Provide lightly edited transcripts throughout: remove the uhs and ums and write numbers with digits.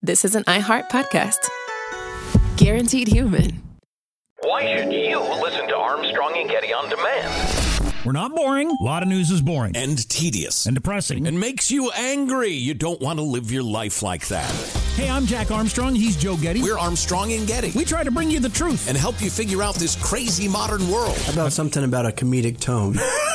this is an iHeart podcast. Guaranteed human. Why should you listen to Armstrong and Getty on demand? We're not boring. A lot of news is boring. And tedious. And depressing. And makes you angry. You don't want to live your life like that. Hey, I'm Jack Armstrong. He's Joe Getty. We're Armstrong and Getty. We try to bring you the truth. And help you figure out this crazy modern world. How about something about a comedic tone?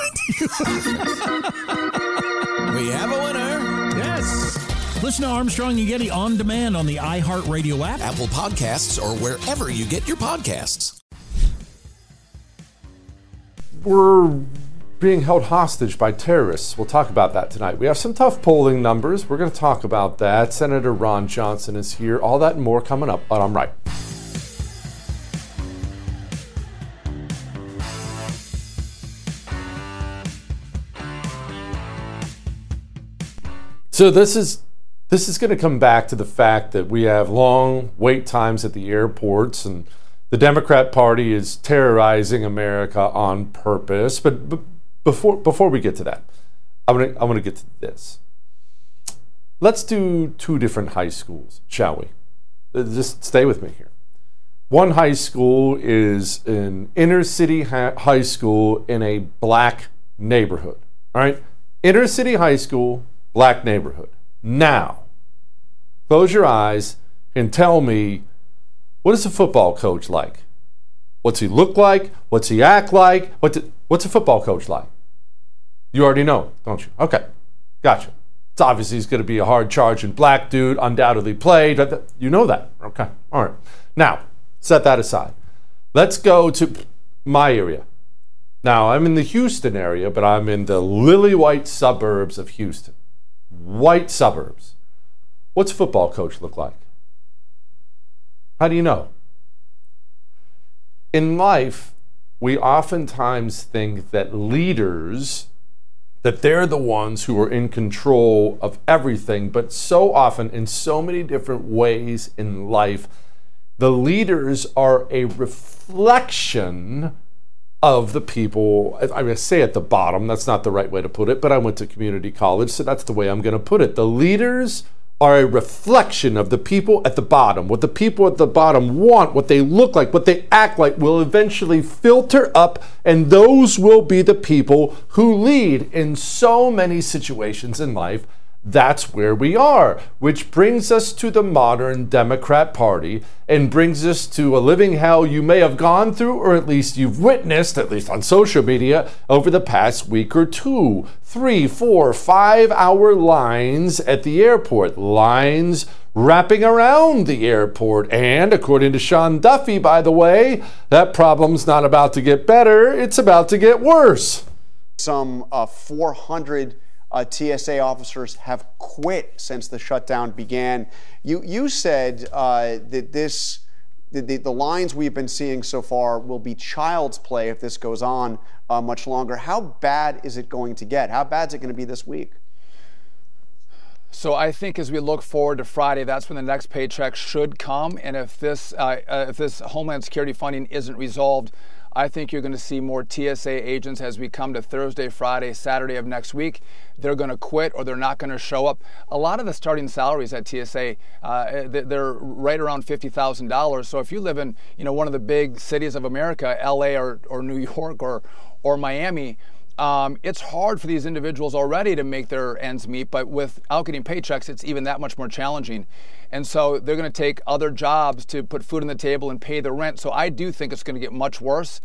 We have a winner. Yes. Listen to Armstrong and Getty on demand on the iHeartRadio app, Apple Podcasts, or wherever you get your podcasts. We're being held hostage by terrorists. We'll talk about that tonight. We have some tough polling numbers. We're going to talk about that. Senator Ron Johnson is here. All that and more coming up on I'm Right. So this is going to come back to the fact that we have long wait times at the airports, and the Democrat Party is terrorizing America on purpose. But before we get to that, I want to get to this. Let's do two different high schools, shall we? Just stay with me here. One high school is an inner city high school in a black neighborhood. All right, inner city high school, black neighborhood. Now, close your eyes and tell me, what is a football coach like? What's he look like? What's he act like? What's a football coach like? You already know, don't you? Okay, gotcha. It's obviously he's going to be a hard-charging black dude, undoubtedly played. You know that. Okay, all right. Now, set that aside. Let's go to my area. Now, I'm in the Houston area, but I'm in the lily-white suburbs of Houston. White suburbs. What's a football coach look like? How do you know? In life, we oftentimes think that leaders, that they're the ones who are in control of everything, but so often, in so many different ways in life, the leaders are a reflection of the people. I'm going to say at the bottom, that's not the right way to put it, but I went to community college, so that's the way I'm going to put it. The leaders are a reflection of the people at the bottom. What the people at the bottom want, what they look like, what they act like will eventually filter up, and those will be the people who lead in so many situations in life. That's where we are, which brings us to the modern Democrat Party and brings us to a living hell you may have gone through, or at least you've witnessed, at least on social media, over the past week or two. 3, 4, 5 hour lines at the airport, lines wrapping around the airport. And according to Sean Duffy, by the way, that problem's not about to get better, it's about to get worse. Some 400 TSA officers have quit since the shutdown began. You said that the lines we've been seeing so far will be child's play if this goes on much longer. How bad is it going to get? How bad is it going to be this week? So I think as we look forward to Friday, that's when the next paycheck should come. And if this Homeland Security funding isn't resolved, I think you're going to see more TSA agents as we come to Thursday, Friday, Saturday of next week. They're going to quit or they're not going to show up. A lot of the starting salaries at TSA, they're right around $50,000. So if you live in one of the big cities of America, LA or New York or Miami, it's hard for these individuals already to make their ends meet, but without getting paychecks, it's even that much more challenging. And so they're going to take other jobs to put food on the table and pay the rent. So I do think it's going to get much worse.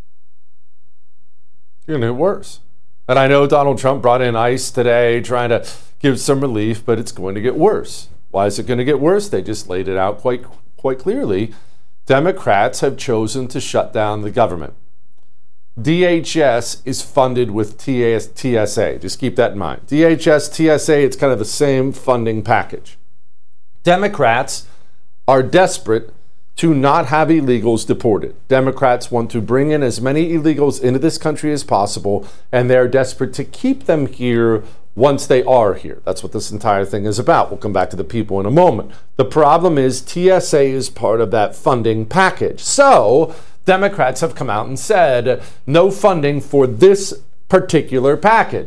You're going to get worse. And I know Donald Trump brought in ICE today trying to give some relief, but it's going to get worse. Why is it going to get worse? They just laid it out quite clearly. Democrats have chosen to shut down the government. DHS is funded with TSA. Just keep that in mind. DHS, TSA, it's kind of the same funding package. Democrats are desperate to not have illegals deported. Democrats want to bring in as many illegals into this country as possible, and they're desperate to keep them here once they are here. That's what this entire thing is about. We'll come back to the people in a moment. The problem is TSA is part of that funding package. So Democrats have come out and said no funding for this particular package.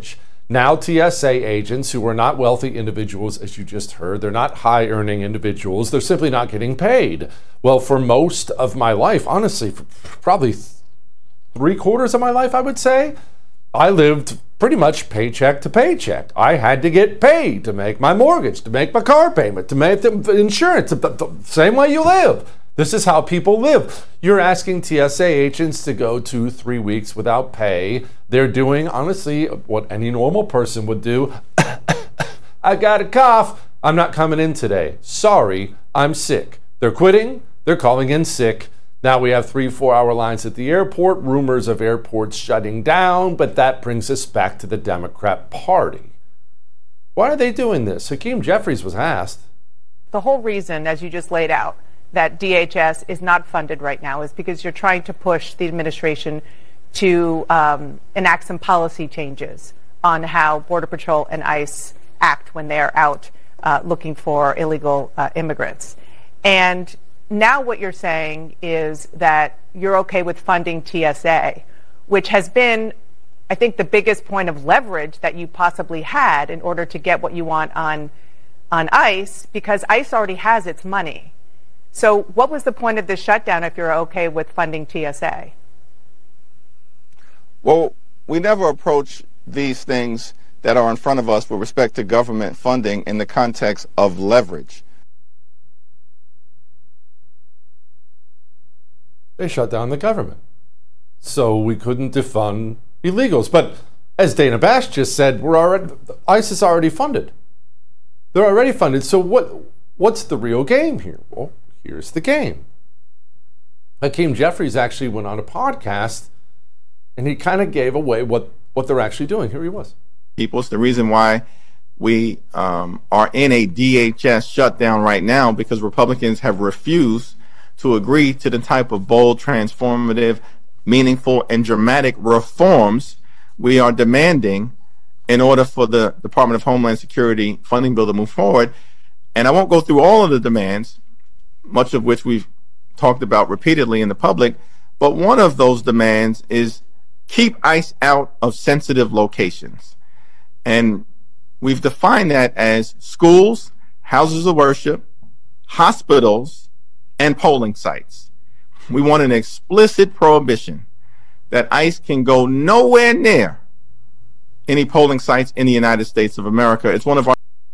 Now TSA agents who are not wealthy individuals, as you just heard, they're not high-earning individuals, they're simply not getting paid. Well, for most of my life, honestly, for probably 3/4 of my life, I would say, I lived pretty much paycheck to paycheck. I had to get paid to make my mortgage, to make my car payment, to make the insurance, the same way you live. This is how people live. You're asking TSA agents to go 2-3 weeks without pay. They're doing, honestly, what any normal person would do. I got a cough. I'm not coming in today. Sorry, I'm sick. They're quitting. They're calling in sick. Now we have 3-4 hour lines at the airport, rumors of airports shutting down, but that brings us back to the Democrat Party. Why are they doing this? Hakeem Jeffries was asked. The whole reason, as you just laid out, that DHS is not funded right now is because you're trying to push the administration to enact some policy changes on how Border Patrol and ICE act when they're out looking for illegal immigrants. And now what you're saying is that you're okay with funding TSA, which has been, I think, the biggest point of leverage that you possibly had in order to get what you want on ICE, because ICE already has its money. So what was the point of this shutdown if you're okay with funding TSA? Well, we never approach these things that are in front of us with respect to government funding in the context of leverage. They shut down the government. So we couldn't defund illegals. But as Dana Bash just said, ICE is already funded. They're already funded. So what's the real game here? Well, here's the game. Hakeem Jeffries actually went on a podcast and he kind of gave away what they're actually doing. Here he was. It's the reason why we are in a DHS shutdown right now, because Republicans have refused to agree to the type of bold, transformative, meaningful, and dramatic reforms we are demanding in order for the Department of Homeland Security funding bill to move forward. And I won't go through all of the demands, much of which we've talked about repeatedly in the public, but one of those demands is keep ICE out of sensitive locations. And we've defined that as schools, houses of worship, hospitals, and polling sites. We want an explicit prohibition that ICE can go nowhere near any polling sites in the United States of America. It's one of our...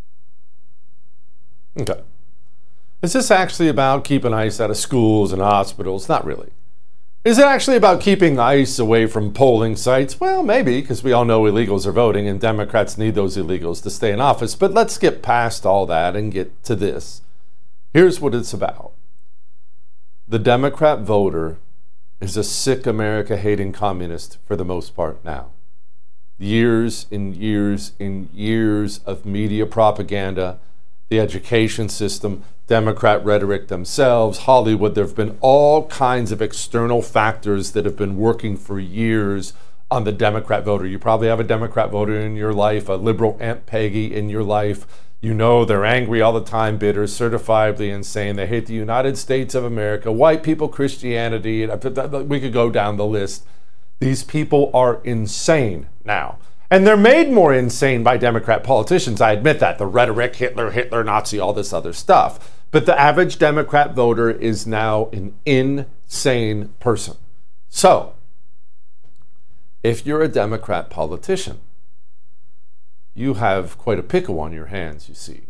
Okay. Is this actually about keeping ICE out of schools and hospitals? Not really. Is it actually about keeping ICE away from polling sites? Well, maybe, because we all know illegals are voting and Democrats need those illegals to stay in office. But let's get past all that and get to this. Here's what it's about. The Democrat voter is a sick America-hating communist for the most part now. Years and years and years of media propaganda, the education system, Democrat rhetoric themselves, Hollywood. There have been all kinds of external factors that have been working for years on the Democrat voter. You probably have a Democrat voter in your life, a liberal Aunt Peggy in your life. You know they're angry all the time, bitter, certifiably insane. They hate the United States of America, white people, Christianity. We could go down the list. These people are insane now. And they're made more insane by Democrat politicians. I admit that. The rhetoric, Hitler, Nazi, all this other stuff. But the average Democrat voter is now an insane person. So, if you're a Democrat politician, you have quite a pickle on your hands, you see.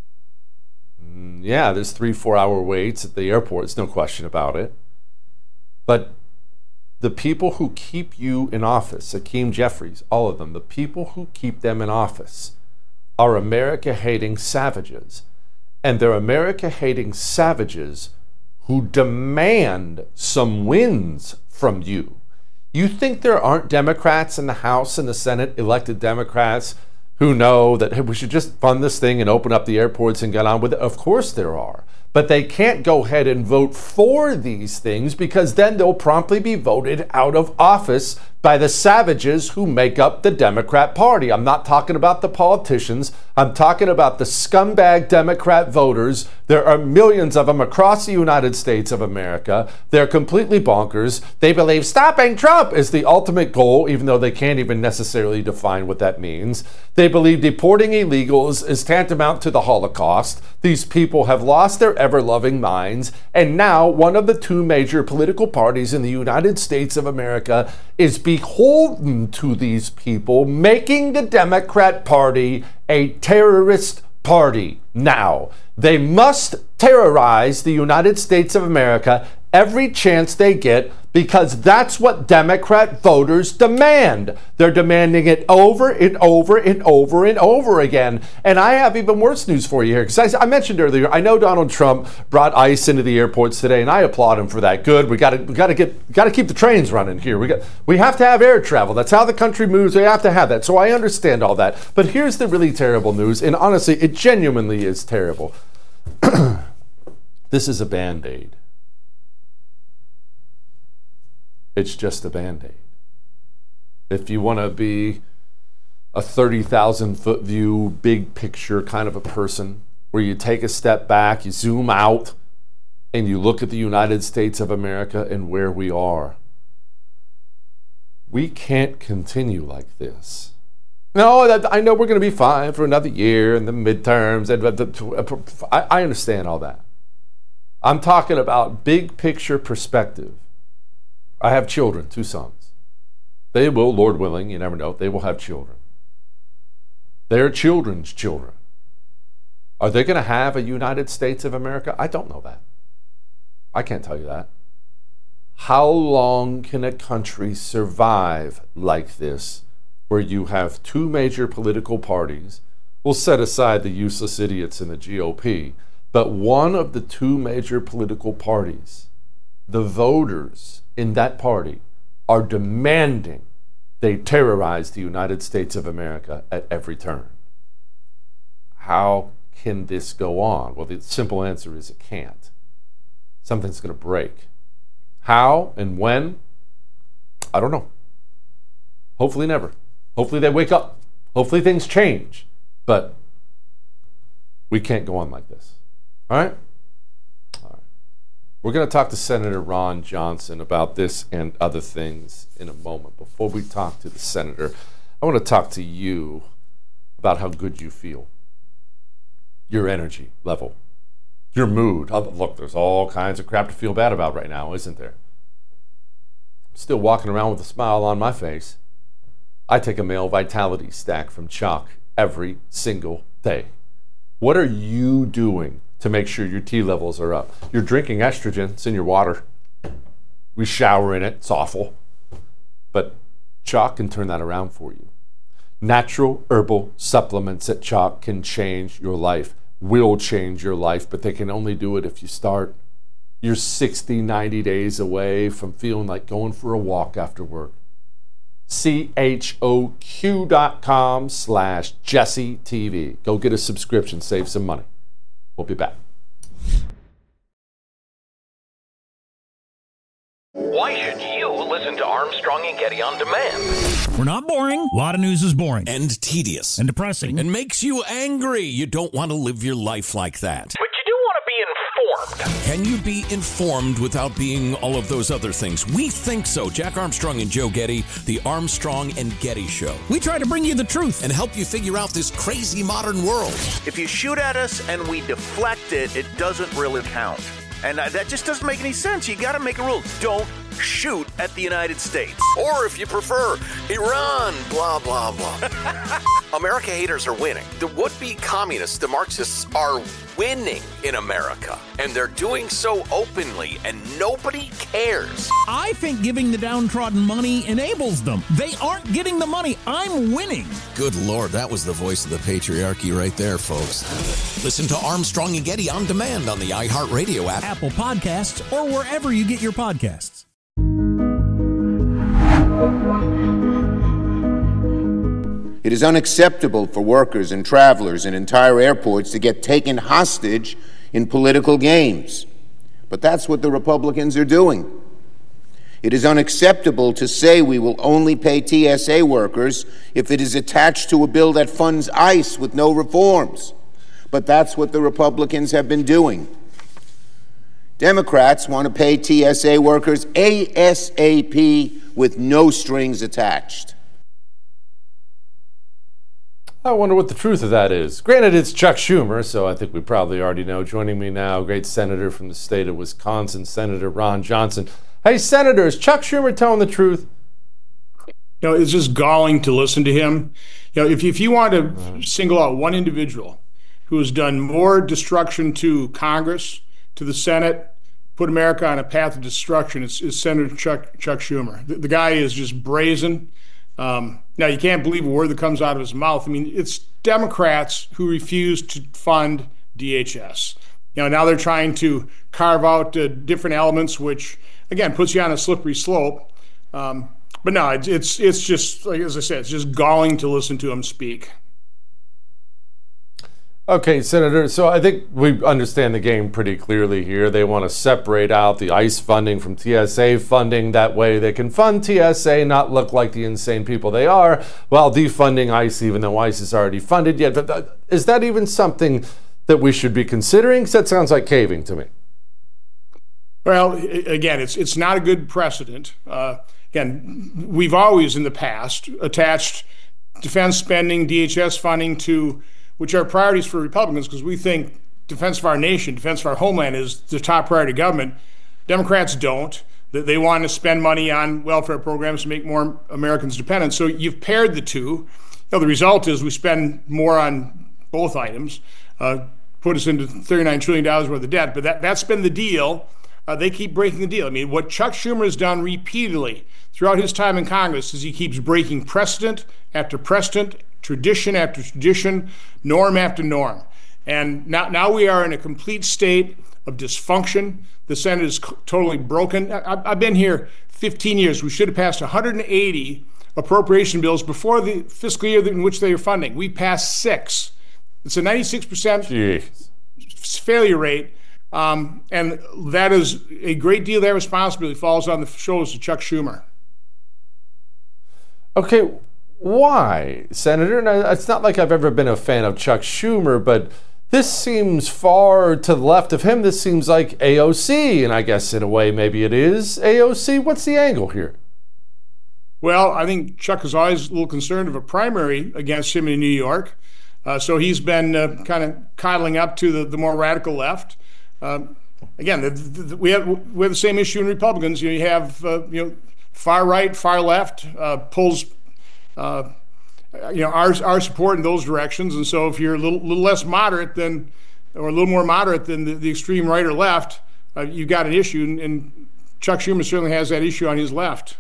Yeah, there's 3-4 hour waits at the airports, no question about it. But the people who keep you in office, Hakeem Jeffries, all of them, the people who keep them in office are America-hating savages. And they're America-hating savages who demand some wins from you. You think there aren't Democrats in the House and the Senate, elected Democrats, who know that, hey, we should just fund this thing and open up the airports and get on with it? Of course there are. But they can't go ahead and vote for these things because then they'll promptly be voted out of office by the savages who make up the Democrat Party. I'm not talking about the politicians. I'm talking about the scumbag Democrat voters. There are millions of them across the United States of America. They're completely bonkers. They believe stopping Trump is the ultimate goal, even though they can't even necessarily define what that means. They believe deporting illegals is tantamount to the Holocaust. These people have lost their ever-loving minds, and now one of the two major political parties in the United States of America is beholden to these people, making the Democrat Party a terrorist party. Now, they must terrorize the United States of America every chance they get, because that's what Democrat voters demand. They're demanding it over and over and over and over again. And I have even worse news for you here, because I mentioned earlier, I know Donald Trump brought ICE into the airports today, and I applaud him for that. Good. We got to keep the trains running here. We have to have air travel. That's how the country moves. We have to have that. So I understand all that. But here's the really terrible news, and honestly, it genuinely is terrible. This is a Band-Aid. It's just a Band-Aid. If you want to be a 30,000-foot view, big picture kind of a person, where you take a step back, you zoom out, and you look at the United States of America and where we are, we can't continue like this. No, I know we're going to be fine for another year and the midterms. I understand all that. I'm talking about big picture perspective. I have children, 2 sons. They will, Lord willing, you never know, they will have children. They're children's children. Are they going to have a United States of America? I don't know that. I can't tell you that. How long can a country survive like this, where you have 2 major political parties? We'll set aside the useless idiots in the GOP, but one of the 2 major political parties, the voters in that party, are demanding they terrorize the United States of America at every turn. How can this go on? Well, the simple answer is it can't. Something's going to break. How and when? I don't know. Hopefully never. Hopefully they wake up. Hopefully things change. But we can't go on like this. All right? We're going to talk to Senator Ron Johnson about this and other things in a moment. Before we talk to the senator, I want to talk to you about how good you feel, your energy level, your mood. Look, there's all kinds of crap to feel bad about right now, isn't there? I'm still walking around with a smile on my face. I take a male vitality stack from Choq every single day. What are you doing to make sure your T levels are up? You're drinking estrogen. It's in your water. We shower in it. It's awful. But Choq can turn that around for you. Natural herbal supplements at Choq can change your life, will change your life, but they can only do it if you start. You're 60, 90 days away from feeling like going for a walk after work. CHOQ.com/JesseTV. Go get a subscription. Save some money. We'll be back. Why should you listen to Armstrong and Getty on demand? We're not boring. A lot of news is boring. And tedious. And depressing. And makes you angry. You don't want to live your life like that. But you do want to be informed. Can you be informed without being all of those other things? We think so. Jack Armstrong and Joe Getty, the Armstrong and Getty Show. We try to bring you the truth and help you figure out this crazy modern world. If you shoot at us and we deflect it, it doesn't really count. And that just doesn't make any sense. You got to make a rule. Don't shoot at the United States. Or if you prefer, Iran, blah, blah, blah. America haters are winning. The would-be communists, the Marxists, are winning in America. And they're doing so openly, and nobody cares. I think giving the downtrodden money enables them. They aren't getting the money. I'm winning. Good Lord, that was the voice of the patriarchy right there, folks. Listen to Armstrong and Getty on demand on the iHeartRadio app, Apple Podcasts, or wherever you get your podcasts. It is unacceptable for workers and travelers in entire airports to get taken hostage in political games. But that's what the Republicans are doing. It is unacceptable to say we will only pay TSA workers if it is attached to a bill that funds ICE with no reforms. But that's what the Republicans have been doing. Democrats want to pay TSA workers ASAP with no strings attached. I wonder what the truth of that is. Granted, it's Chuck Schumer, so I think we probably already know. Joining me now, great senator from the state of Wisconsin, Senator Ron Johnson. Hey, Senator, is Chuck Schumer telling the truth? It's just galling to listen to him. If you want to single out one individual who has done more destruction to Congress, to the Senate, put America on a path of destruction, it's Senator Chuck Schumer. The guy is just brazen. Now, you can't believe a word that comes out of his mouth. I mean, it's Democrats who refuse to fund DHS. Now they're trying to carve out different elements, which, again, puts you on a slippery slope. But no, it's just, like as I said, it's just galling to listen to him speak. Okay, Senator, so I think we understand the game pretty clearly here. They want to separate out the ICE funding from TSA funding. That way they can fund TSA, not look like the insane people they are, while defunding ICE, even though ICE is already funded yet. But is that even something that we should be considering? Because that sounds like caving to me. Well, again, it's not a good precedent. Again, we've always in the past attached defense spending, DHS funding to which are priorities for Republicans, because we think defense of our nation, defense of our homeland is the top priority government. Democrats don't. They want to spend money on welfare programs to make more Americans dependent. So you've paired the two. The result is we spend more on both items, put us into $39 trillion worth of debt. But that's been the deal. They keep breaking the deal. I mean, what Chuck Schumer has done repeatedly throughout his time in Congress is he keeps breaking precedent after precedent, tradition after tradition, norm after norm. And now we are in a complete state of dysfunction. The Senate is totally broken. I've been here 15 years. We should have passed 180 appropriation bills before the fiscal year in which they are funding. We passed 6. It's a 96% failure rate. And that is a great deal of that responsibility falls on the shoulders of Chuck Schumer. Okay, why, Senator? Now, it's not like I've ever been a fan of Chuck Schumer, but this seems far to the left of him. This seems like AOC, and I guess in a way maybe it is AOC. What's the angle here? Well, I think Chuck is always a little concerned of a primary against him in New York. So he's been kind of coddling up to the more radical left. Again, we have the same issue in Republicans. You have far right, far left pulls our support in those directions. And so if you're a little less moderate or a little more moderate than the extreme right or left, you've got an issue. And Chuck Schumer certainly has that issue on his left.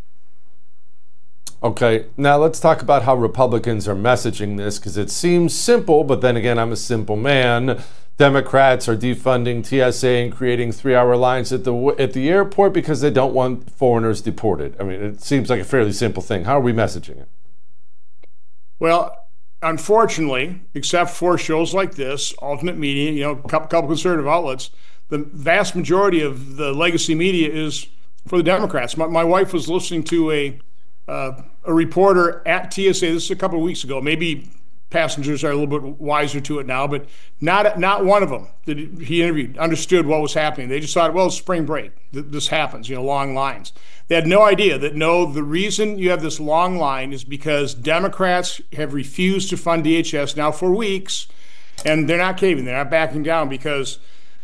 Okay, now let's talk about how Republicans are messaging this, because it seems simple, but then again, I'm a simple man. Democrats are defunding TSA and creating 3-hour lines at the airport because they don't want foreigners deported. I mean, it seems like a fairly simple thing. How are we messaging it? Well, unfortunately, except for shows like this, alternate media, a couple conservative outlets, the vast majority of the legacy media is for the Democrats. My wife was listening to a reporter at TSA, this is a couple of weeks ago. Maybe passengers are a little bit wiser to it now, but not one of them that he interviewed understood what was happening. They just thought, well, it's spring break. This happens, long lines. They had no idea that, the reason you have this long line is because Democrats have refused to fund DHS now for weeks, and they're not caving. They're not backing down because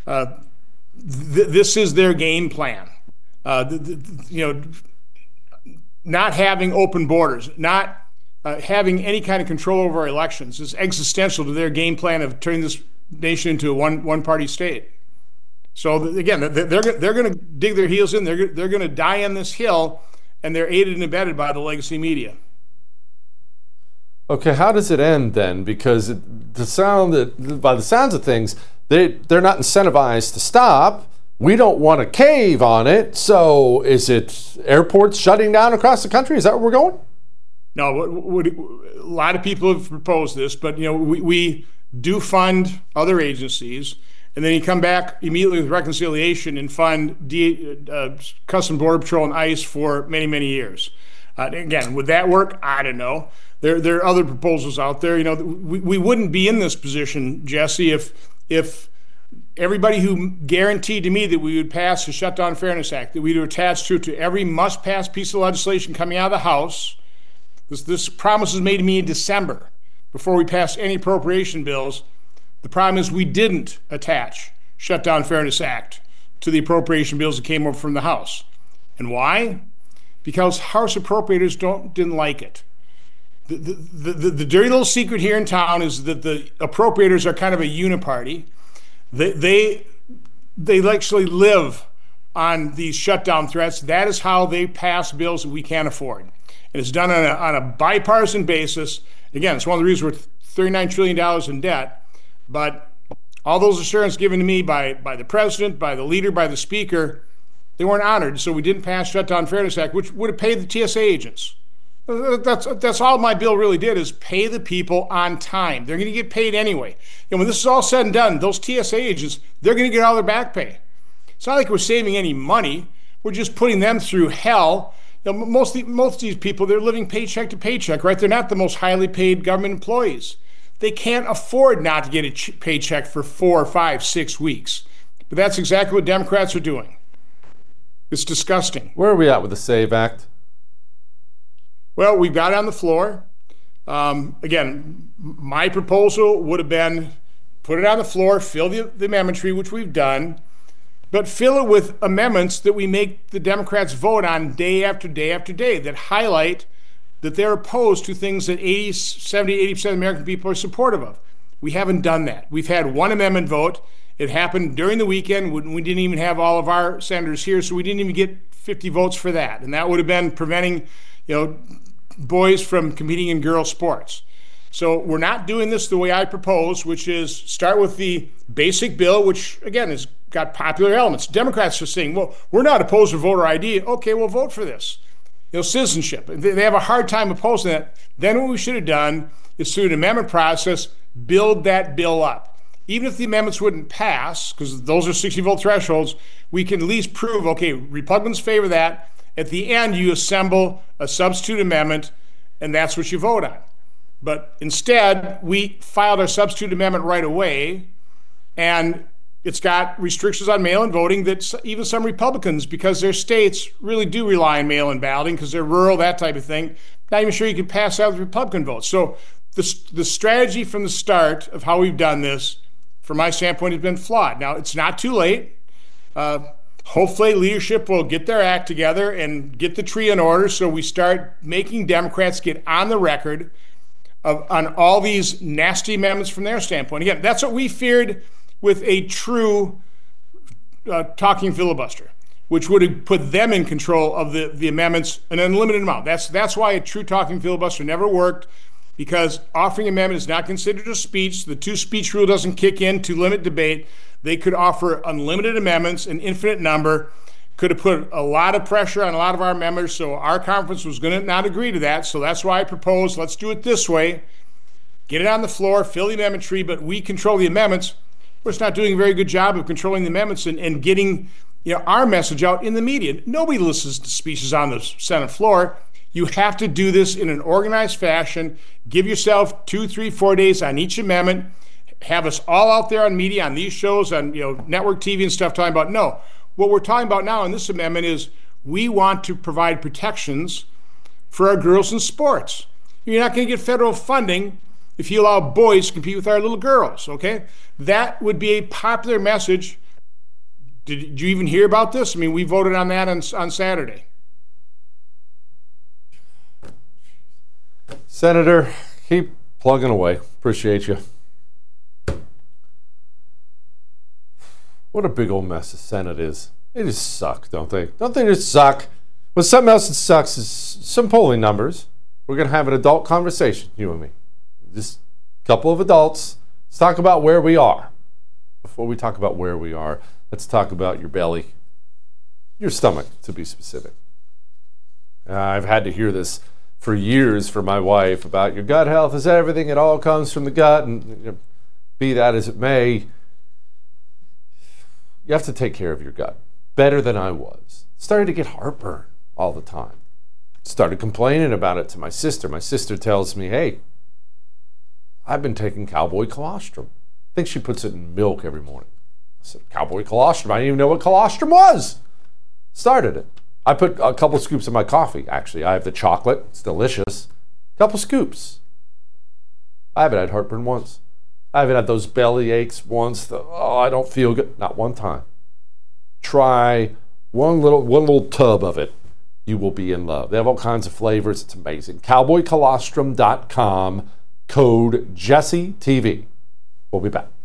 this is their game plan. Not having open borders, not having any kind of control over our elections is existential to their game plan of turning this nation into a one-party state. So again, they're going to dig their heels in. They're going to die on this hill, and they're aided and abetted by the legacy media. Okay, how does it end then? Because by the sounds of things, they're not incentivized to stop. We don't want to cave on it. So is it airports shutting down across the country? Is that where we're going? No, a lot of people have proposed this, but we do fund other agencies, and then you come back immediately with reconciliation and fund Customs Border Patrol and ICE for many, many years. Again, would that work? I don't know. There are other proposals out there. We wouldn't be in this position, Jesse, if everybody who guaranteed to me that we would pass the Shutdown Fairness Act, that we would attach to every must-pass piece of legislation coming out of the House. This promise was made to me in December, before we passed any appropriation bills. The problem is we didn't attach Shutdown Fairness Act to the appropriation bills that came over from the House. And why? Because House appropriators didn't like it. The dirty little secret here in town is that the appropriators are kind of a uniparty. They actually live on these shutdown threats. That is how they pass bills that we can't afford. And it's done on a bipartisan basis. Again, it's one of the reasons we're $39 trillion in debt. But all those assurances given to me by the president, by the leader, by the speaker, they weren't honored. So we didn't pass Shutdown Fairness Act, which would have paid the TSA agents. That's all my bill really did, is pay the people on time. They're going to get paid anyway. And when this is all said and done, those TSA agents, they're going to get all their back pay. It's not like we're saving any money. We're just putting them through hell. Most of these people, they're living paycheck to paycheck, right? They're not the most highly paid government employees. They can't afford not to get a paycheck for 4, 5, 6 weeks. But that's exactly what Democrats are doing. It's disgusting. Where are we at with the SAVE Act? Well, we've got it on the floor. Again, my proposal would have been put it on the floor, fill the amendment tree, which we've done, but fill it with amendments that we make the Democrats vote on day after day after day that highlight that they're opposed to things that 80% of American people are supportive of. We haven't done that. We've had one amendment vote. It happened during the weekend when we didn't even have all of our senators here, so we didn't even get 50 votes for that. And that would have been preventing, boys from competing in girls' sports. So we're not doing this the way I propose, which is start with the basic bill, which, again, has got popular elements. Democrats are saying, well, we're not opposed to voter ID. Okay, we'll vote for this. Citizenship. They have a hard time opposing that. Then what we should have done is, through an amendment process, build that bill up. Even if the amendments wouldn't pass, because those are 60-vote thresholds, we can at least prove, okay, Republicans favor that. At the end, you assemble a substitute amendment, and that's what you vote on. But instead, we filed our substitute amendment right away, and it's got restrictions on mail-in voting that even some Republicans, because their states really do rely on mail-in balloting because they're rural, that type of thing, not even sure you can pass out the Republican votes. So the strategy from the start of how we've done this, from my standpoint, has been flawed. Now, it's not too late. Hopefully leadership will get their act together and get the tree in order so we start making Democrats get on the record on all these nasty amendments from their standpoint. Again, that's what we feared with a true talking filibuster, which would have put them in control of the amendments an unlimited amount. That's why a true talking filibuster never worked, because offering amendment is not considered a speech. The two-speech rule doesn't kick in to limit debate. They could offer unlimited amendments, an infinite number, could have put a lot of pressure on a lot of our members, so our conference was going to not agree to that. So that's why I proposed, let's do it this way. Get it on the floor, fill the amendment tree, but we control the amendments. We're just not doing a very good job of controlling the amendments and getting our message out in the media. Nobody listens to speeches on the Senate floor. You have to do this in an organized fashion. Give yourself 2, 3, 4 days on each amendment. Have us all out there on media, on these shows, on network TV and stuff talking about, no. What we're talking about now in this amendment is we want to provide protections for our girls in sports. You're not going to get federal funding if you allow boys to compete with our little girls, okay? That would be a popular message. Did you even hear about this? I mean, we voted on that on Saturday. Senator, keep plugging away. Appreciate you. What a big old mess the Senate is. They just suck, don't they? Don't they just suck? Well, something else that sucks is some polling numbers. We're going to have an adult conversation, you and me. Just a couple of adults. Let's talk about where we are. Before we talk about where we are, let's talk about your belly. Your stomach, to be specific. I've had to hear this for years from my wife about your gut health is everything. It all comes from the gut. And be that as it may, you have to take care of your gut better than I was. Started to get heartburn all the time. Started complaining about it to my sister. My sister tells me, hey, I've been taking cowboy colostrum. I think she puts it in milk every morning. I said, cowboy colostrum? I didn't even know what colostrum was. Started it. I put a couple scoops in my coffee, actually. I have the chocolate. It's delicious. A couple scoops. I haven't had heartburn once. I haven't had those belly aches once. I don't feel good. Not one time. Try one little tub of it. You will be in love. They have all kinds of flavors. It's amazing. CowboyColostrum.com, code JesseTV. We'll be back.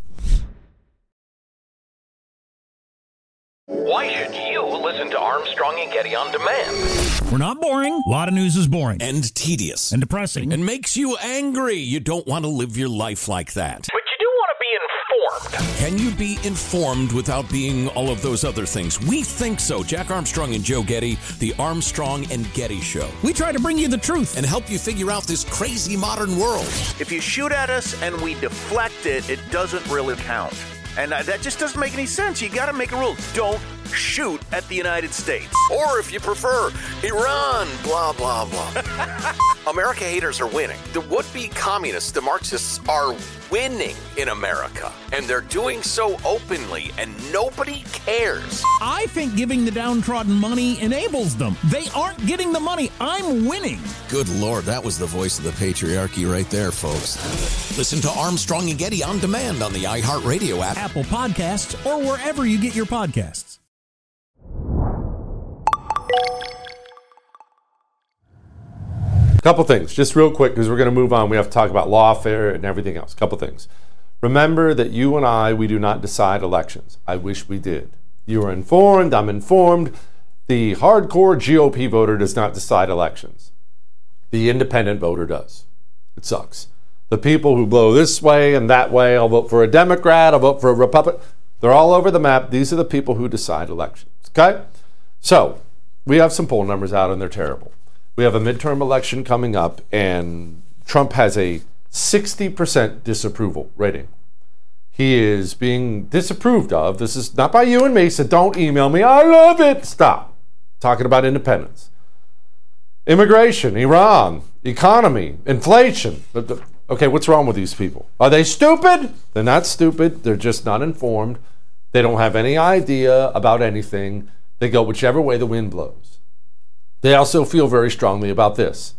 Why should you listen to Armstrong and Getty on demand? We're not boring. A lot of news is boring. And tedious. And depressing. And makes you angry. You don't want to live your life like that. But you do want to be informed. Can you be informed without being all of those other things? We think so. Jack Armstrong and Joe Getty, the Armstrong and Getty Show. We try to bring you the truth and help you figure out this crazy modern world. If you shoot at us and we deflect it, it doesn't really count. And that just doesn't make any sense. You got to make a rule. Don't shoot at the United States. Or if you prefer, Iran, blah, blah, blah. America haters are winning. The would-be communists, the Marxists, are winning in America. And they're doing so openly, and nobody cares. I think giving the downtrodden money enables them. They aren't getting the money. I'm winning. Good Lord, that was the voice of the patriarchy right there, folks. Listen to Armstrong and Getty on demand on the iHeartRadio app, Apple Podcasts, or wherever you get your podcasts. Couple things, just real quick, because we're going to move on. We have to talk about lawfare and everything else. Couple things. Remember that you and I, we do not decide elections. I wish we did. You are informed. I'm informed. The hardcore GOP voter does not decide elections. The independent voter does. It sucks. The people who blow this way and that way, I'll vote for a Democrat, I'll vote for a Republican. They're all over the map. These are the people who decide elections. Okay? So, we have some poll numbers out and they're terrible. We have a midterm election coming up, and Trump has a 60% disapproval rating. He is being disapproved of. This is not by you and me, so don't email me. I love it. Stop. Talking about independence. Immigration, Iran, economy, inflation. Okay, what's wrong with these people? Are they stupid? They're not stupid. They're just not informed. They don't have any idea about anything. They go whichever way the wind blows. They also feel very strongly about this.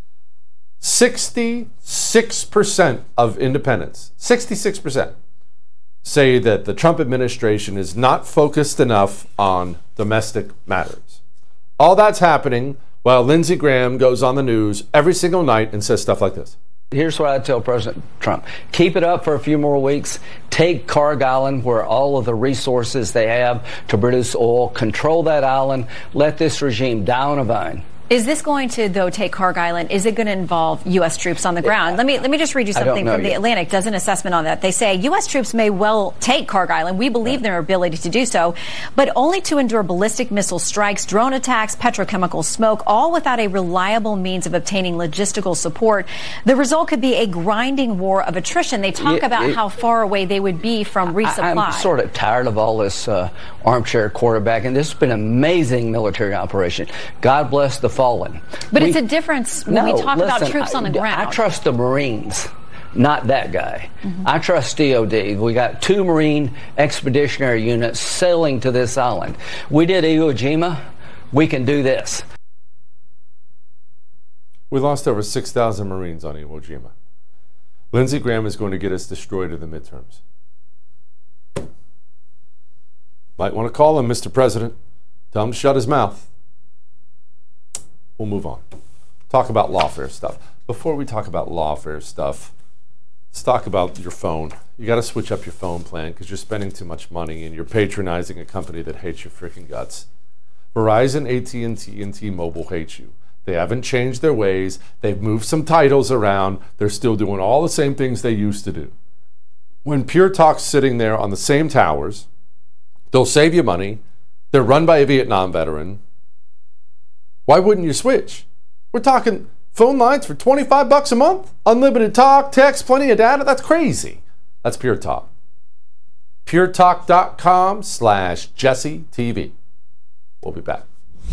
66% of independents, 66%, say that the Trump administration is not focused enough on domestic matters. All that's happening while Lindsey Graham goes on the news every single night and says stuff like this. Here's what I tell President Trump. Keep it up for a few more weeks. Take Carg Island, where all of the resources they have to produce oil. Control that island. Let this regime die on a vine. Is this going to, though, take Carg Island? Is it going to involve U.S. troops on the ground? Let me just read you something from The Atlantic. Does an assessment on that. They say U.S. troops may well take Carg Island. We believe in their ability to do so, but only to endure ballistic missile strikes, drone attacks, petrochemical smoke, all without a reliable means of obtaining logistical support. The result could be a grinding war of attrition. They talk about how far away they would be from resupply. I'm sort of tired of all this armchair quarterbacking. This has been an amazing military operation. God bless the fallen. But it's a difference when we talk about troops on the ground. I trust the Marines, not that guy. I trust DOD. We got 2 Marine expeditionary units sailing to this island. We did Iwo Jima. We can do this. We lost over 6,000 Marines on Iwo Jima. Lindsey Graham is going to get us destroyed in the midterms. Might want to call him, Mr. President. Tell him to shut his mouth. We'll move on. Talk about lawfare stuff. Before we talk about lawfare stuff, let's talk about your phone. You got to switch up your phone plan because you're spending too much money and you're patronizing a company that hates your freaking guts. Verizon, AT&T, and T-Mobile hate you. They haven't changed their ways. They've moved some titles around. They're still doing all the same things they used to do. When Pure Talk's sitting there on the same towers, they'll save you money. They're run by a Vietnam veteran. Why wouldn't you switch? We're talking phone lines for $25 a month, unlimited talk, text, plenty of data. That's crazy. That's Pure Talk. puretalk.com/JesseTV. We'll be back.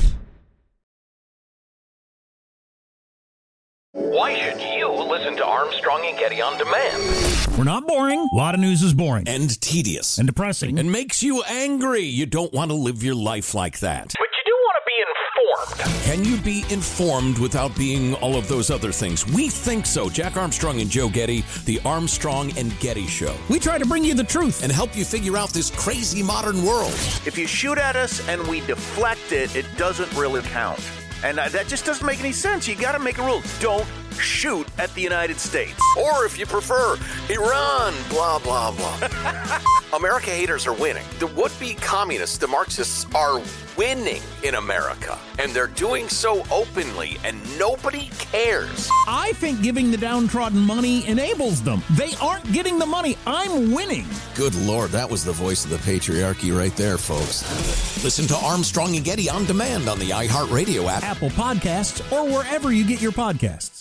Why should you listen to Armstrong and Getty on demand? We're not boring. A lot of news is boring. And tedious. And depressing. And makes you angry. You don't want to live your life like that. But you do want to be informed. Can you be informed without being all of those other things? We think so. Jack Armstrong and Joe Getty, the Armstrong and Getty Show. We try to bring you the truth and help you figure out this crazy modern world. If you shoot at us and we deflect it, it doesn't really count. And that just doesn't make any sense. You got to make a rule. Don't shoot at the United States. Or if you prefer, Iran, blah, blah, blah. America haters are winning. The would-be communists, the Marxists, are winning in America. And they're doing so openly, and nobody cares. I think giving the downtrodden money enables them. They aren't getting the money. I'm winning. Good Lord, that was the voice of the patriarchy right there, folks. Listen to Armstrong and Getty on demand on the iHeartRadio app, Apple Podcasts, or wherever you get your podcasts.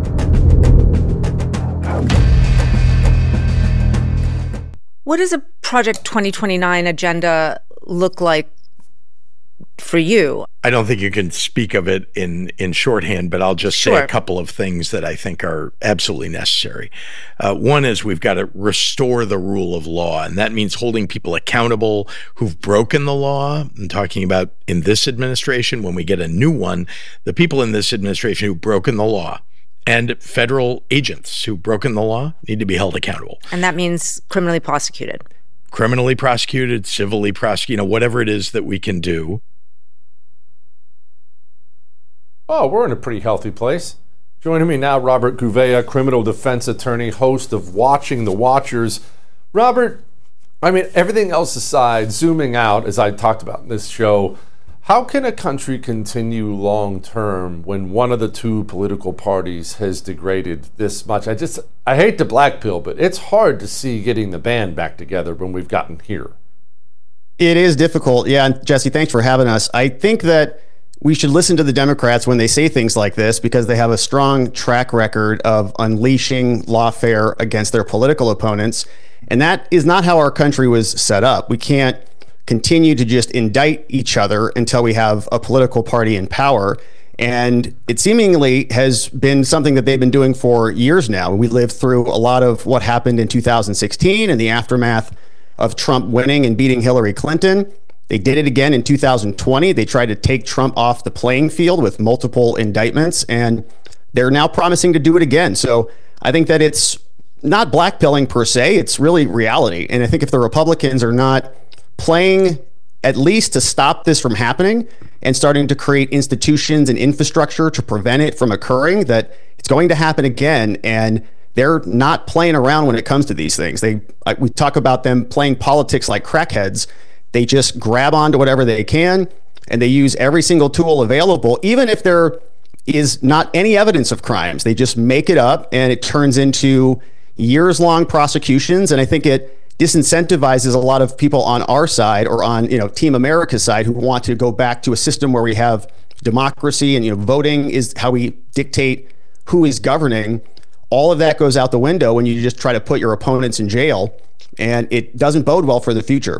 What does a Project 2029 agenda look like for you? I don't think you can speak of it in shorthand, but I'll just say a couple of things that I think are absolutely necessary. One is we've got to restore the rule of law, and that means holding people accountable who've broken the law. I'm talking about in this administration, when we get a new one, the people in this administration who've broken the law and federal agents who've broken the law need to be held accountable. And that means criminally prosecuted. Criminally prosecuted, civilly prosecuted, whatever it is that we can do. Oh, we're in a pretty healthy place. Joining me now, Robert Gouveia, criminal defense attorney, host of Watching the Watchers. Robert, I mean, everything else aside, zooming out, as I talked about in this show, how can a country continue long-term when one of the two political parties has degraded this much? I hate to black pill, but it's hard to see getting the band back together when we've gotten here. It is difficult. Yeah, and Jesse, thanks for having us. I think that we should listen to the Democrats when they say things like this because they have a strong track record of unleashing lawfare against their political opponents. And that is not how our country was set up. We can't continue to just indict each other until we have a political party in power. And it seemingly has been something that they've been doing for years now. We lived through a lot of what happened in 2016 and the aftermath of Trump winning and beating Hillary Clinton. They did it again in 2020. They tried to take Trump off the playing field with multiple indictments, and they're now promising to do it again. So I think that it's not blackpilling per se, it's really reality. And I think if the Republicans are not playing at least to stop this from happening and starting to create institutions and infrastructure to prevent it from occurring, that it's going to happen again. And they're not playing around when it comes to these things. We talk about them playing politics like crackheads. They just grab onto whatever they can and they use every single tool available, even if there is not any evidence of crimes. They just make it up and it turns into years-long prosecutions. And I think it disincentivizes a lot of people on our side or on, Team America's side who want to go back to a system where we have democracy and, voting is how we dictate who is governing. All of that goes out the window when you just try to put your opponents in jail, and it doesn't bode well for the future.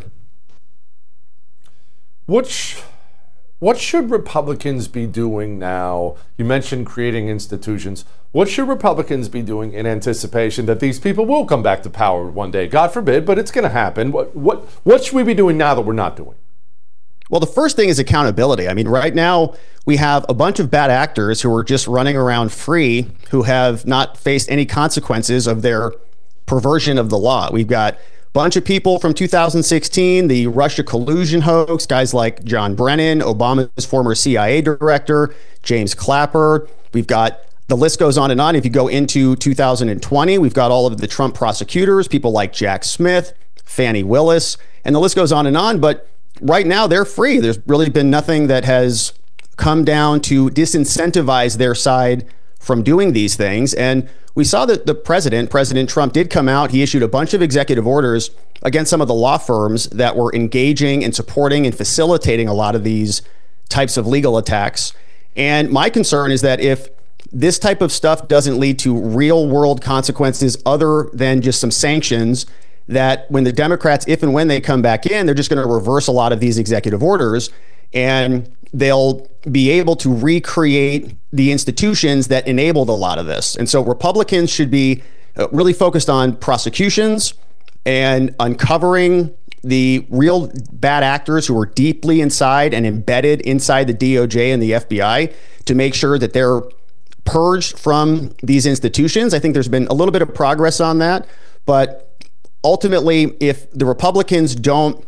What should Republicans be doing now? You mentioned creating institutions. What should Republicans be doing in anticipation that these people will come back to power one day? God forbid, but it's going to happen. What should we be doing now that we're not doing? Well, the first thing is accountability. I mean, right now we have a bunch of bad actors who are just running around free, who have not faced any consequences of their perversion of the law. We've got bunch of people from 2016, the Russia collusion hoax, guys like John Brennan, Obama's former CIA director, James Clapper. We've got, the list goes on and on. If you go into 2020, we've got all of the Trump prosecutors, people like Jack Smith, Fani Willis, and the list goes on and on. But right now they're free. There's really been nothing that has come down to disincentivize their side from doing these things. And we saw that President Trump did come out. He issued a bunch of executive orders against some of the law firms that were engaging and supporting and facilitating a lot of these types of legal attacks. And my concern is that if this type of stuff doesn't lead to real world consequences other than just some sanctions, that when the Democrats, if and when they come back in, they're just going to reverse a lot of these executive orders, and they'll be able to recreate the institutions that enabled a lot of this. And so Republicans should be really focused on prosecutions and uncovering the real bad actors who are deeply inside and embedded inside the DOJ and the FBI to make sure that they're purged from these institutions. I think there's been a little bit of progress on that, but ultimately, if the Republicans don't,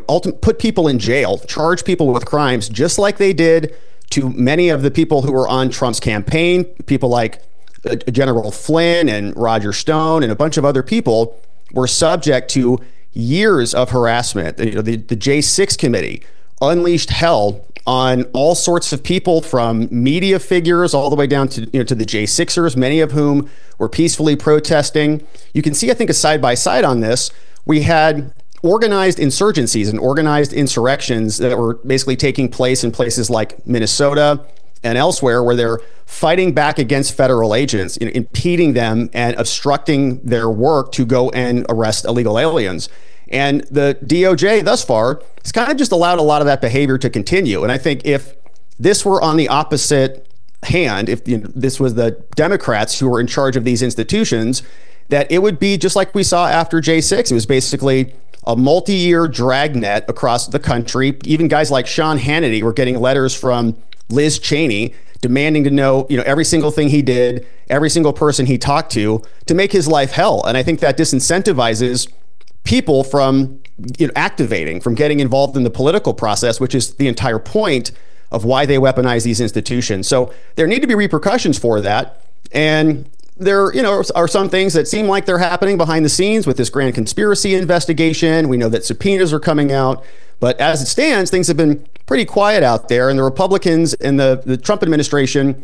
put people in jail, charge people with crimes, just like they did to many of the people who were on Trump's campaign, people like General Flynn and Roger Stone and a bunch of other people were subject to years of harassment. The J6 committee unleashed hell on all sorts of people, from media figures all the way down to the J6ers, many of whom were peacefully protesting. You can see, I think, a side-by-side on this. We had organized insurgencies and organized insurrections that were basically taking place in places like Minnesota and elsewhere, where they're fighting back against federal agents, impeding them and obstructing their work to go and arrest illegal aliens. And the DOJ thus far has kind of just allowed a lot of that behavior to continue. And I think if this were on the opposite hand, if this was the Democrats who were in charge of these institutions, that it would be just like we saw after J6. It was basically a multi-year dragnet across the country. Even guys like Sean Hannity were getting letters from Liz Cheney demanding to know, every single thing he did, every single person he talked to make his life hell. And I think that disincentivizes people from activating, from getting involved in the political process, which is the entire point of why they weaponize these institutions. So there need to be repercussions for that. And there, are some things that seem like they're happening behind the scenes with this grand conspiracy investigation. We know that subpoenas are coming out. But as it stands, things have been pretty quiet out there. And the Republicans and the Trump administration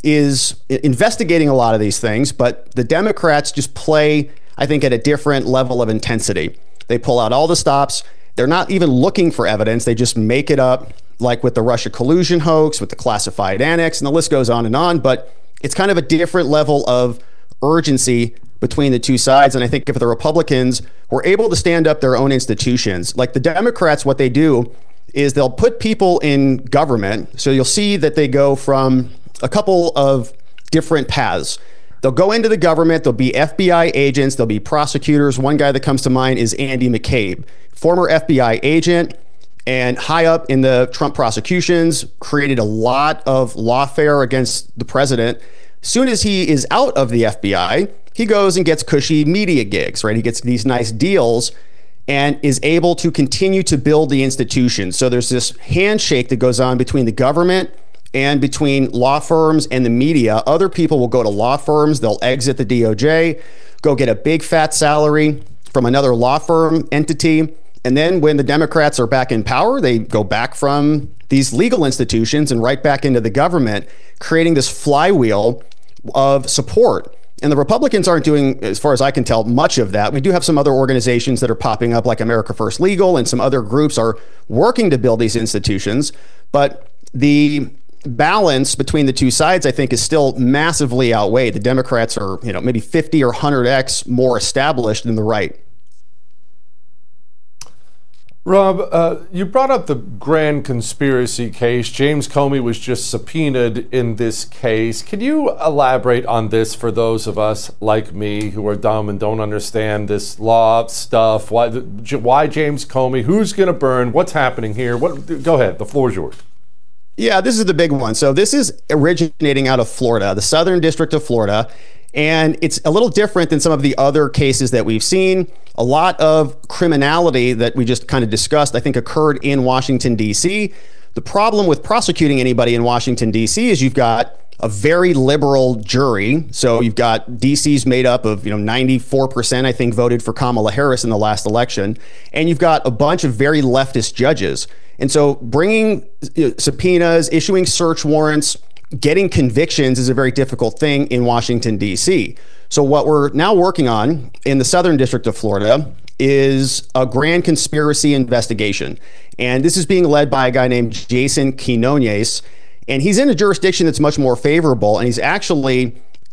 is investigating a lot of these things. But the Democrats just play, I think, at a different level of intensity. They pull out all the stops. They're not even looking for evidence. They just make it up, like with the Russia collusion hoax, with the classified annex, and the list goes on and on. But it's kind of a different level of urgency between the two sides. And I think if the Republicans were able to stand up their own institutions, like the Democrats, what they do is they'll put people in government. So you'll see that they go from a couple of different paths. They'll go into the government, there'll be FBI agents, there'll be prosecutors. One guy that comes to mind is Andy McCabe, former FBI agent and high up in the Trump prosecutions, created a lot of lawfare against the president. As soon as he is out of the FBI, he goes and gets cushy media gigs, right? He gets these nice deals and is able to continue to build the institution. So there's this handshake that goes on between the government and between law firms and the media. Other people will go to law firms, they'll exit the DOJ, go get a big fat salary from another law firm entity. And then when the Democrats are back in power, they go back from these legal institutions and right back into the government, creating this flywheel of support. And the Republicans aren't doing, as far as I can tell, much of that. We do have some other organizations that are popping up, like America First Legal, and some other groups are working to build these institutions. But the balance between the two sides, I think, is still massively outweighed. The Democrats are, maybe 50 or 100x more established than the right. Rob, you brought up the grand conspiracy case. James Comey was just subpoenaed in this case. Can you elaborate on this for those of us like me who are dumb and don't understand this law stuff? Why James Comey? Who's going to burn? What's happening here? Go ahead. The floor is yours. Yeah, this is the big one. So this is originating out of Florida, the Southern District of Florida. And it's a little different than some of the other cases that we've seen. A lot of criminality that we just kind of discussed, I think, occurred in Washington, D.C. The problem with prosecuting anybody in Washington, D.C. is you've got a very liberal jury. So you've got D.C.'s made up of 94%, I think, voted for Kamala Harris in the last election. And you've got a bunch of very leftist judges. And so bringing subpoenas, issuing search warrants, getting convictions is a very difficult thing in Washington, D.C. So what we're now working on in the Southern District of Florida is a grand conspiracy investigation. And this is being led by a guy named Jason Quinones. And he's in a jurisdiction that's much more favorable. And he's actually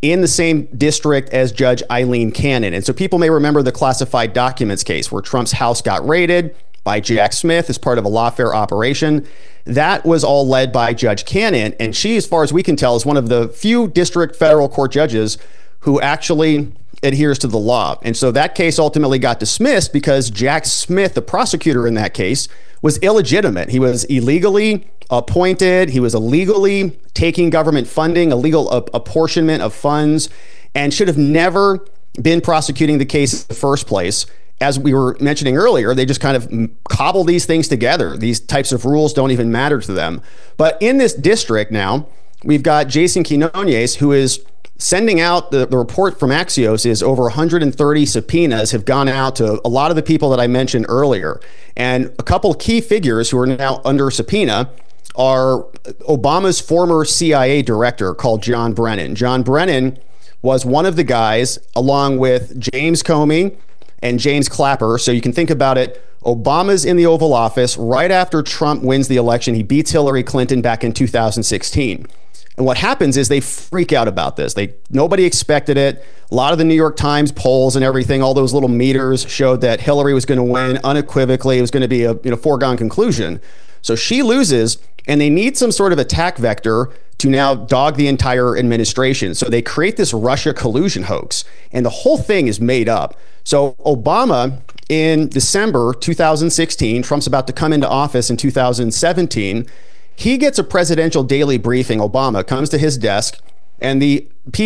in the same district as Judge Eileen Cannon. And so people may remember the classified documents case where Trump's house got raided by Jack Smith as part of a lawfare operation. That was all led by Judge Cannon. And she, as far as we can tell, is one of the few district federal court judges who actually adheres to the law. And so that case ultimately got dismissed because Jack Smith, the prosecutor in that case, was illegitimate. He was illegally appointed. He was illegally taking government funding, illegal apportionment of funds, and should have never been prosecuting the case in the first place. As we were mentioning earlier, they just kind of cobble these things together. These types of rules don't even matter to them. But in this district now, we've got Jason Quinones, who is sending out the report from Axios is over 130 subpoenas have gone out to a lot of the people that I mentioned earlier. And a couple key figures who are now under subpoena are Obama's former CIA director called John Brennan. John Brennan was one of the guys, along with James Comey and James Clapper. So you can think about it. Obama's in the Oval Office right after Trump wins the election. He beats Hillary Clinton back in 2016. And what happens is they freak out about this. Nobody expected it. A lot of the New York Times polls and everything, all those little meters showed that Hillary was going to win unequivocally. It was going to be a foregone conclusion. So she loses, and they need some sort of attack vector to now dog the entire administration. So they create this Russia collusion hoax, and the whole thing is made up. So Obama, in December 2016, Trump's about to come into office in 2017, he gets a presidential daily briefing. Obama comes to his desk, and the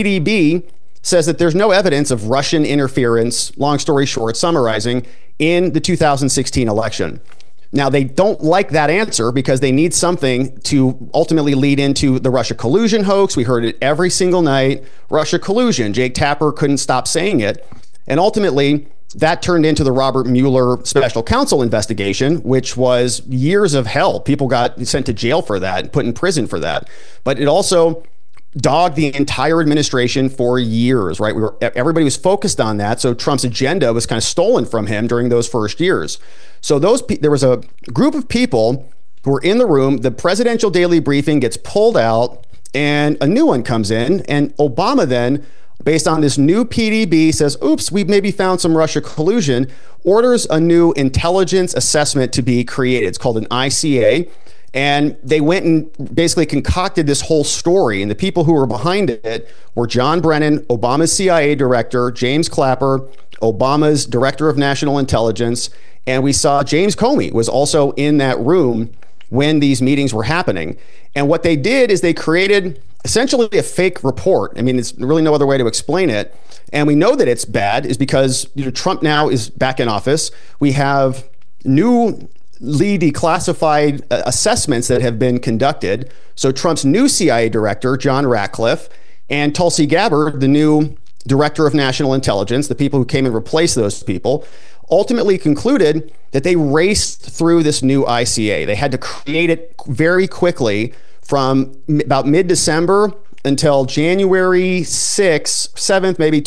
PDB says that there's no evidence of Russian interference, long story short, summarizing, in the 2016 election. Now, they don't like that answer because they need something to ultimately lead into the Russia collusion hoax. We heard it every single night. Russia collusion. Jake Tapper couldn't stop saying it. And ultimately, that turned into the Robert Mueller special counsel investigation, which was years of hell. People got sent to jail for that and put in prison for that. But it also dogged the entire administration for years, right? Everybody was focused on that. So Trump's agenda was kind of stolen from him during those first years. So there was a group of people who were in the room. The presidential daily briefing gets pulled out and a new one comes in. And Obama then, based on this new PDB, says, oops, we've maybe found some Russia collusion, orders a new intelligence assessment to be created. It's called an ICA. And they went and basically concocted this whole story. And the people who were behind it were John Brennan, Obama's CIA director, James Clapper, Obama's director of national intelligence. And we saw James Comey was also in that room when these meetings were happening. And what they did is they created essentially a fake report. I mean, it's really no other way to explain it. And we know that it's bad is because Trump now is back in office. We have newly declassified assessments that have been conducted. So Trump's new CIA director, John Ratcliffe, and Tulsi Gabbard, the new director of national intelligence, the people who came and replaced those people, ultimately concluded that they raced through this new ICA. They had to create it very quickly from about mid-December until January 6th, 7th, maybe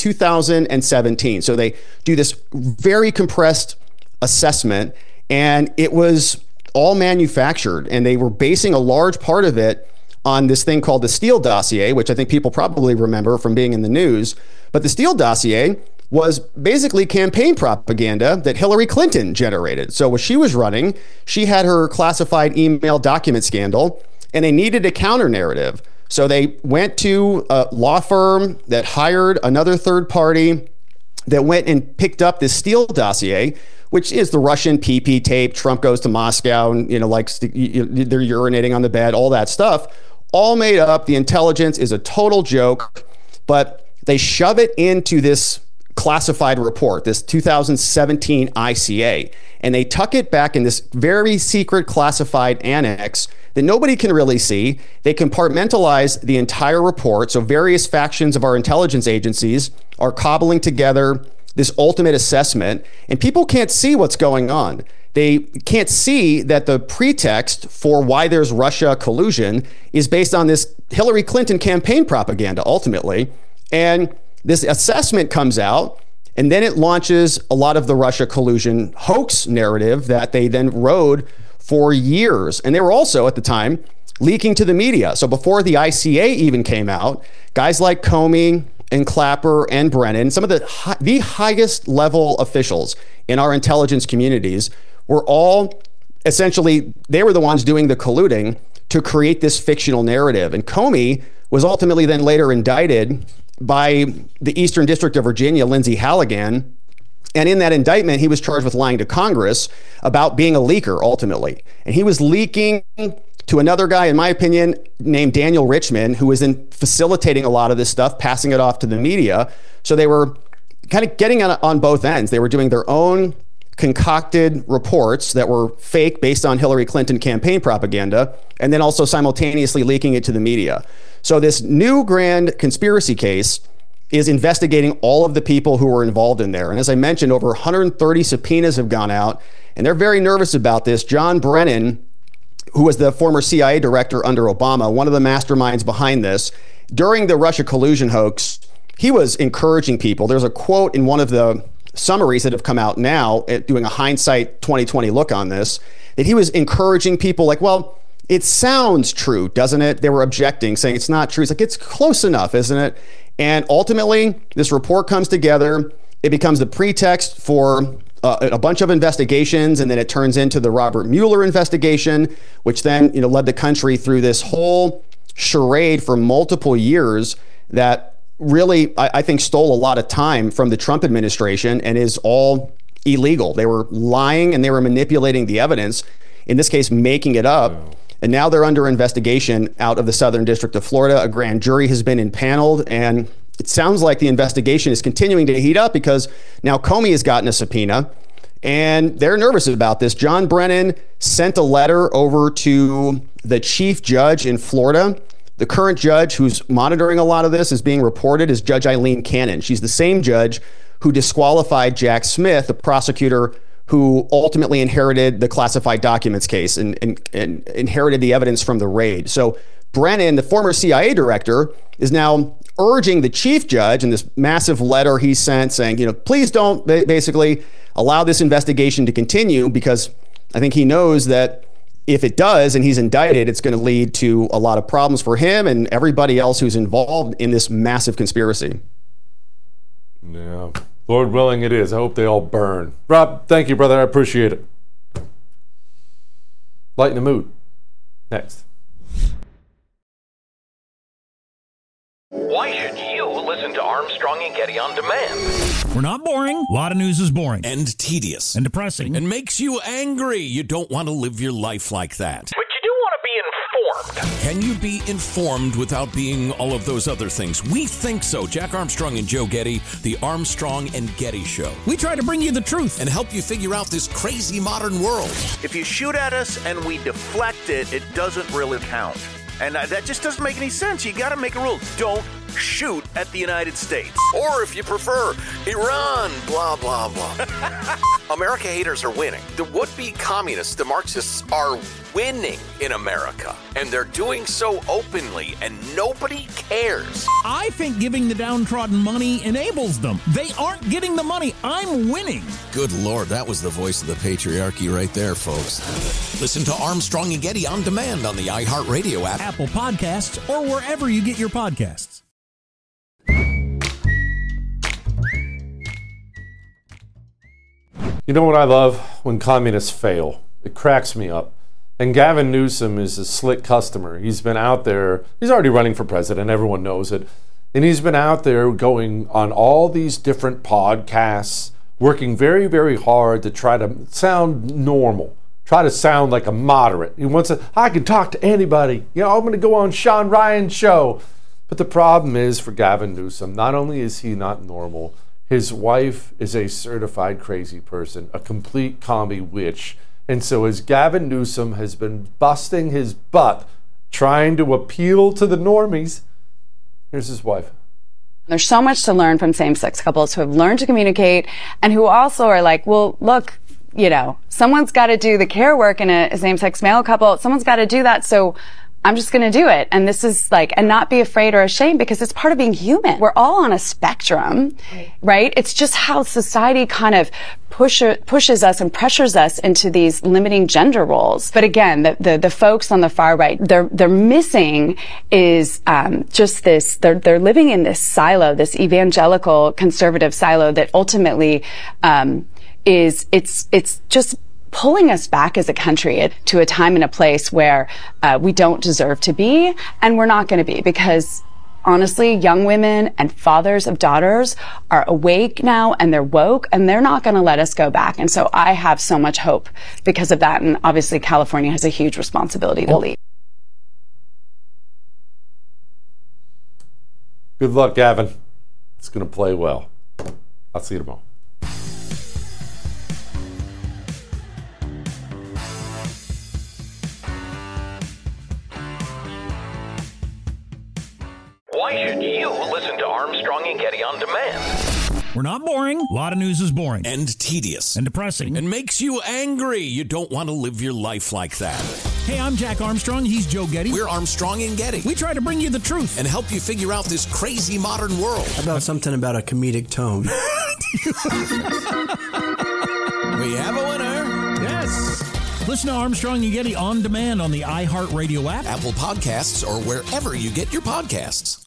2017. So they do this very compressed assessment, and it was all manufactured, and they were basing a large part of it on this thing called the Steele dossier, which I think people probably remember from being in the news. But the Steele dossier was basically campaign propaganda that Hillary Clinton generated. So when she was running, she had her classified email document scandal, and they needed a counter narrative. So they went to a law firm that hired another third party that went and picked up this Steele dossier, which is the Russian PP tape. Trump goes to Moscow and, they're urinating on the bed, all that stuff, all made up. The intelligence is a total joke, but they shove it into this classified report, this 2017 ICA, and they tuck it back in this very secret classified annex that nobody can really see. They compartmentalize the entire report. So various factions of our intelligence agencies are cobbling together this ultimate assessment, and people can't see what's going on. They can't see that the pretext for why there's Russia collusion is based on this Hillary Clinton campaign propaganda, ultimately. And this assessment comes out, and then it launches a lot of the Russia collusion hoax narrative that they then rode for years. And they were also, at the time, leaking to the media. So before the ICA even came out, guys like Comey and Clapper and Brennan, some of the highest level officials in our intelligence communities, were all essentially, they were the ones doing the colluding to create this fictional narrative. And Comey was ultimately then later indicted by the Eastern District of Virginia, Lindsay Halligan. And in that indictment, he was charged with lying to Congress about being a leaker, ultimately. And he was leaking to another guy, in my opinion, named Daniel Richman, who was then facilitating a lot of this stuff, passing it off to the media. So they were kind of getting on both ends. They were doing their own concocted reports that were fake based on Hillary Clinton campaign propaganda, and then also simultaneously leaking it to the media. So this new grand conspiracy case is investigating all of the people who were involved in there. And as I mentioned, over 130 subpoenas have gone out, and they're very nervous about this. John Brennan, who was the former CIA director under Obama, one of the masterminds behind this, during the Russia collusion hoax, he was encouraging people. There's a quote in one of the summaries that have come out now, doing a hindsight 2020 look on this, that he was encouraging people like, well, it sounds true, doesn't it? They were objecting, saying it's not true. He's like, it's close enough, isn't it? And ultimately, this report comes together. It becomes the pretext for a bunch of investigations, and then it turns into the Robert Mueller investigation, which then led the country through this whole charade for multiple years that really, I think, stole a lot of time from the Trump administration and is all illegal. They were lying and they were manipulating the evidence, in this case, making it up. Wow. And now they're under investigation out of the Southern District of Florida. A grand jury has been impaneled, and it sounds like the investigation is continuing to heat up because now Comey has gotten a subpoena, and they're nervous about this. John Brennan sent a letter over to the chief judge in Florida. The current judge who's monitoring a lot of this is being reported as Judge Eileen Cannon. She's the same judge who disqualified Jack Smith, the prosecutor who ultimately inherited the classified documents case and inherited the evidence from the raid. So Brennan, the former CIA director, is now urging the chief judge in this massive letter he sent saying, please don't basically allow this investigation to continue, because I think he knows that if it does and he's indicted, it's going to lead to a lot of problems for him and everybody else who's involved in this massive conspiracy. Yeah. Lord willing it is. I hope they all burn. Rob, thank you, brother. I appreciate it. Lighten the mood. Next. Why should you listen to Armstrong and Getty on demand? We're not boring. A lot of news is boring. And tedious. And depressing. And makes you angry. You don't want to live your life like that. But you do want to be informed. Can you be informed without being all of those other things? We think so. Jack Armstrong and Joe Getty, the Armstrong and Getty Show. We try to bring you the truth and help you figure out this crazy modern world. If you shoot at us and we deflect it, it doesn't really count. And that just doesn't make any sense. You got to make a rule. Don't shoot at the United States. Or if you prefer, Iran, blah, blah, blah. America haters are winning. The would-be communists, the Marxists, are winning in America. And they're doing so openly, and nobody cares. I think giving the downtrodden money enables them. They aren't getting the money. I'm winning. Good Lord, that was the voice of the patriarchy right there, folks. Listen to Armstrong and Getty on demand on the iHeartRadio app, Apple Podcasts, or wherever you get your podcasts. You know what I love? When communists fail. It cracks me up. And Gavin Newsom is a slick customer. He's been out there. He's already running for president. Everyone knows it. And he's been out there going on all these different podcasts, working very, very hard to try to sound normal, try to sound like a moderate. He wants to, I can talk to anybody. I'm going to go on Sean Ryan's show. But the problem is for Gavin Newsom, not only is he not normal, his wife is a certified crazy person, a complete commie witch. And so as Gavin Newsom has been busting his butt trying to appeal to the normies, here's his wife. There's so much to learn from same-sex couples who have learned to communicate and who also are like, well, look, someone's got to do the care work in a same-sex male couple. Someone's got to do that. So I'm just going to do it. And this is like, and not be afraid or ashamed, because it's part of being human. We're all on a spectrum, right? It's just how society kind of pushes us and pressures us into these limiting gender roles. But again, the folks on the far right, they're missing is just this, they're living in this silo, this evangelical conservative silo that ultimately it's just pulling us back as a country to a time and a place where we don't deserve to be, and we're not going to be, because honestly, young women and fathers of daughters are awake now, and they're woke, and they're not going to let us go back. And so I have so much hope because of that, and obviously California has a huge responsibility to lead. Good luck, Gavin. It's going to play well. I'll see you tomorrow. Why should you listen to Armstrong and Getty on demand? We're not boring. A lot of news is boring. And tedious. And depressing. And makes you angry. You don't want to live your life like that. Hey, I'm Jack Armstrong. He's Joe Getty. We're Armstrong and Getty. We try to bring you the truth. And help you figure out this crazy modern world. How about something about a comedic tone? We have a winner. Yes. Listen to Armstrong and Getty on demand on the iHeartRadio app, Apple Podcasts, or wherever you get your podcasts.